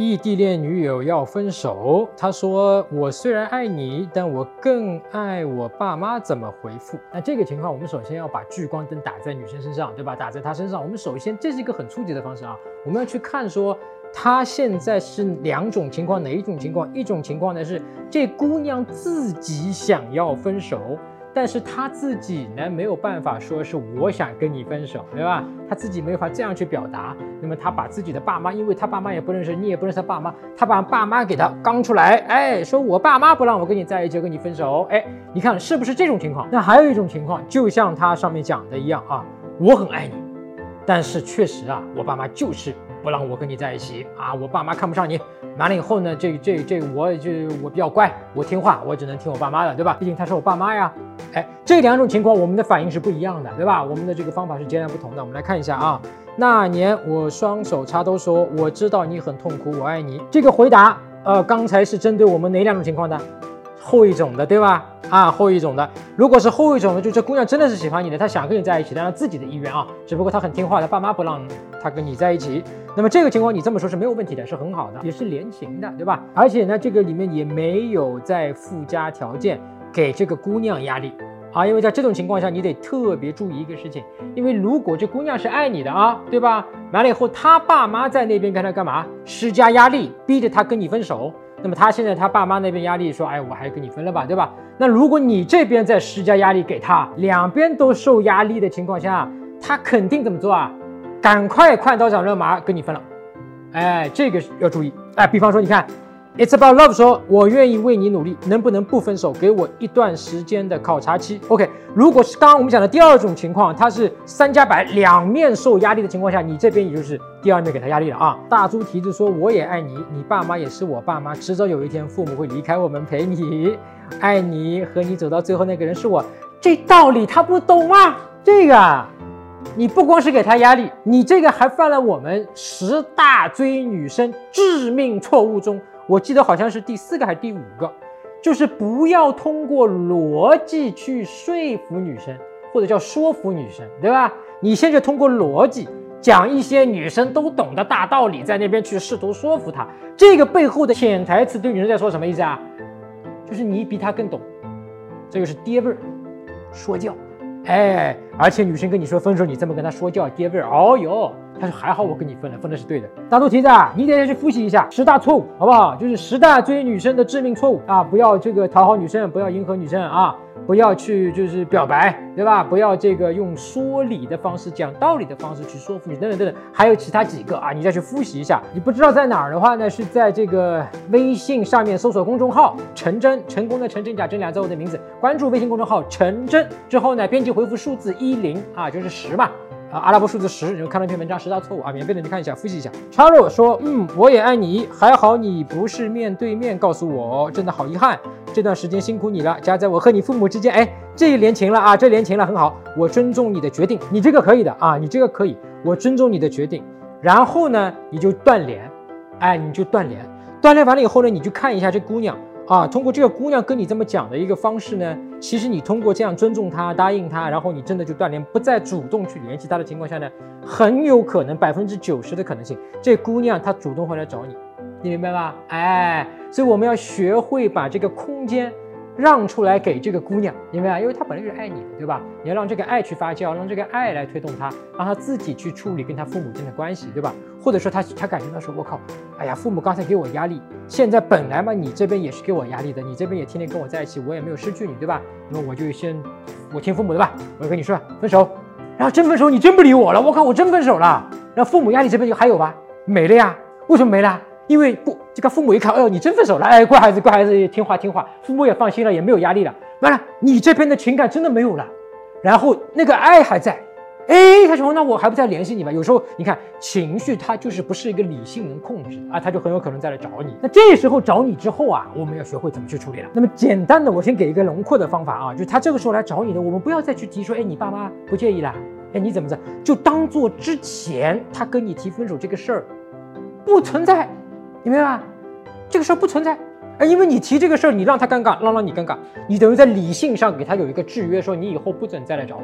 异地恋女友要分手，他说：“我虽然爱你，但我更爱我爸妈。”怎么回复？那这个情况，我们首先要把聚光灯打在女生身上，对吧？打在她身上。我们首先，这是一个很初级的方式啊，我们要去看说，她现在是两种情况，哪一种情况？一种情况呢是这姑娘自己想要分手。但是他自己呢没有办法说是我想跟你分手，对吧？他自己没有办法这样去表达。那么他把自己的爸妈，因为他爸妈也不认识，你也不认识他爸妈，他把爸妈给他刚出来，哎，说我爸妈不让我跟你在一起，跟你分手，哎，你看是不是这种情况？那还有一种情况，就像他上面讲的一样啊，我很爱你，但是确实啊，我爸妈就是不让我跟你在一起啊，我爸妈看不上你。完了以后呢，我比较乖，我听话，我只能听我爸妈的，对吧？毕竟他是我爸妈呀。哎，这两种情况我们的反应是不一样的，对吧？我们的这个方法是截然不同的。我们来看一下啊，那年我双手插兜说，我知道你很痛苦，我爱你。这个回答，刚才是针对我们哪两种情况的？后一种的，对吧？啊，后一种的，如果是后一种的，就这姑娘真的是喜欢你的，她想跟你在一起，但是自己的意愿啊，只不过她很听话，她爸妈不让她跟你在一起。那么这个情况你这么说是没有问题的，是很好的，也是联情的，对吧？而且呢，这个里面也没有在附加条件给这个姑娘压力啊，因为在这种情况下，你得特别注意一个事情，因为如果这姑娘是爱你的啊，对吧？完了以后，她爸妈在那边跟她干嘛？施加压力，逼着她跟你分手。那么他现在他爸妈那边压力说，哎，我还跟你分了吧，对吧？那如果你这边在施加压力给他，两边都受压力的情况下，他肯定怎么做啊？赶快快刀斩乱麻跟你分了。哎，这个要注意。哎，比方说你看 It's about love 说，我愿意为你努力，能不能不分手？给我一段时间的考察期。OK， 如果是刚刚我们讲的第二种情况，他是3+100两面受压力的情况下，你这边也就是第二面给他压力了啊。大猪蹄子说，我也爱你，你爸妈也是我爸妈，迟早有一天父母会离开我们陪你，爱你和你走到最后那个人是我。这道理他不懂啊，这个你不光是给他压力，你这个还犯了我们10大追女生致命错误中。我记得好像是第4个还是第5个，就是不要通过逻辑去说服女生，或者叫说服女生，对吧？你现在通过逻辑讲一些女生都懂的大道理，在那边去试图说服她，这个背后的潜台词对女生在说什么意思啊？就是你比她更懂，这个是爹味儿，说教。哎，而且女生跟你说分手，你这么跟她说教爹味儿，哦哟，他说还好我跟你分了，分的是对的。大肚蹄子，你得去复习一下10大错误，好不好？就是10大追女生的致命错误啊！不要这个讨好女生，不要迎合女生啊，不要去就是表白，对吧？不要这个用说理的方式、讲道理的方式去说服你，等等等等，还有其他几个啊，你再去复习一下。你不知道在哪儿的话呢，是在这个微信上面搜索公众号“陈真”，成功的陈真假真2字我的名字，关注微信公众号“陈真”之后呢，编辑回复数字10啊，就是10嘛。阿拉伯数字10，然后看到一篇文章10大错误啊，免费的你看一下，复习一下。插肉说，我也爱你，还好你不是面对面告诉我，真的好遗憾，这段时间辛苦你了，夹在我和你父母之间，哎，这联情了啊，这联情了，很好，我尊重你的决定，你这个可以的啊，你这个可以，我尊重你的决定。然后呢，你就断联，哎，你就断联，断联完了以后呢，你就看一下这姑娘。啊，通过这个姑娘跟你这么讲的一个方式呢，其实你通过这样尊重她、答应她，然后你真的就断联，不再主动去联系她的情况下呢，很有可能90%的可能性，这姑娘她主动会来找你，你明白吧？哎，所以我们要学会把这个空间让出来给这个姑娘，明白吧？因为她本来就是爱你的，对吧？你要让这个爱去发酵，让这个爱来推动她，让她自己去处理跟她父母之间的关系，对吧？或者说她感觉到说，我靠，哎呀，父母刚才给我压力，现在本来嘛，你这边也是给我压力的，你这边也天天跟我在一起，我也没有失去你，对吧？那么我就我听父母的吧，我就跟你说分手，然后真分手，你真不理我了，我靠，我真分手了，然后父母压力这边就还有吧？没了呀？为什么没了？因为这个父母一看，哎呦，你真分手了，哎，乖孩子，乖孩子，听话听话，父母也放心了，也没有压力了。完了，你这边的情感真的没有了，然后那个爱还在，哎，他说那我还不再联系你吧？有时候你看情绪，它就是不是一个理性能控制的啊，他就很有可能再来找你。那这时候找你之后啊，我们要学会怎么去处理了。那么简单的，我先给一个轮廓的方法啊，就是他这个时候来找你的，我们不要再去提说，哎，你爸妈不介意啦，哎，你怎么着？就当做之前他跟你提分手这个事儿不存在。你明白吧？这个事儿不存在，因为你提这个事儿，你让他尴尬，让你尴尬，你等于在理性上给他有一个制约，说你以后不准再来找我了。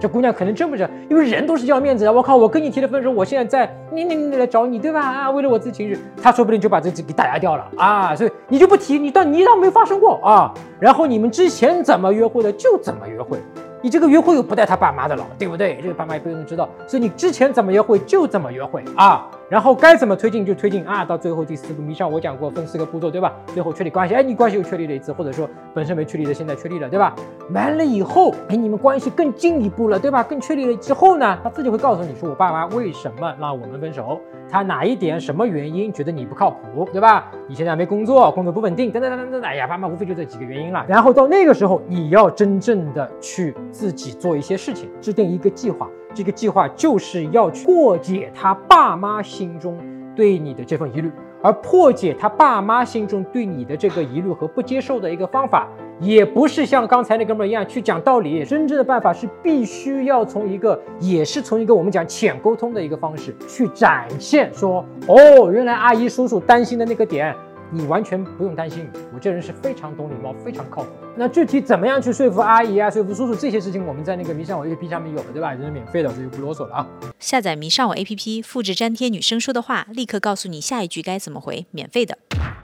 这姑娘可能真不是，因为人都是要面子的。我靠，我跟你提了分手，我现在在你来找你，对吧？啊，为了我自己情绪，他说不定就把这给打压掉了啊。所以你就不提，你当没发生过啊。然后你们之前怎么约会的就怎么约会。你这个约会又不带他爸妈的了，对不对？这个爸妈也不用知道，所以你之前怎么约会就怎么约会啊，然后该怎么推进就推进啊，到最后第4个迷上我讲过分4个步骤，对吧？最后确立关系，你关系又确立了一次，或者说本身没确立的现在确立了，对吧？完了以后，你们关系更进一步了，对吧？更确立了之后呢，他自己会告诉你说我爸妈为什么让我们分手，他哪一点什么原因觉得你不靠谱，对吧？你现在没工作，工作不稳定，等等，哎呀，爸妈无非就这几个原因了。然后到那个时候，你要真正的去自己做一些事情，制定一个计划。这个计划就是要去破解他爸妈心中对你的这份疑虑，而破解他爸妈心中对你的这个疑虑和不接受的一个方法，也不是像刚才那哥们儿一样去讲道理。真正的办法是必须要从一个我们讲浅沟通的一个方式去展现说，哦，原来阿姨叔叔担心的那个点，你完全不用担心，我这人是非常懂礼貌，非常靠谱。那具体怎么样去说服阿姨啊，说服叔叔这些事情，我们在那个迷上我 APP 上面有的，对吧？这是免费的，我就不啰嗦了啊。 下载迷上我 APP， 复制粘贴女生说的话，立刻告诉你下一句该怎么回，免费的。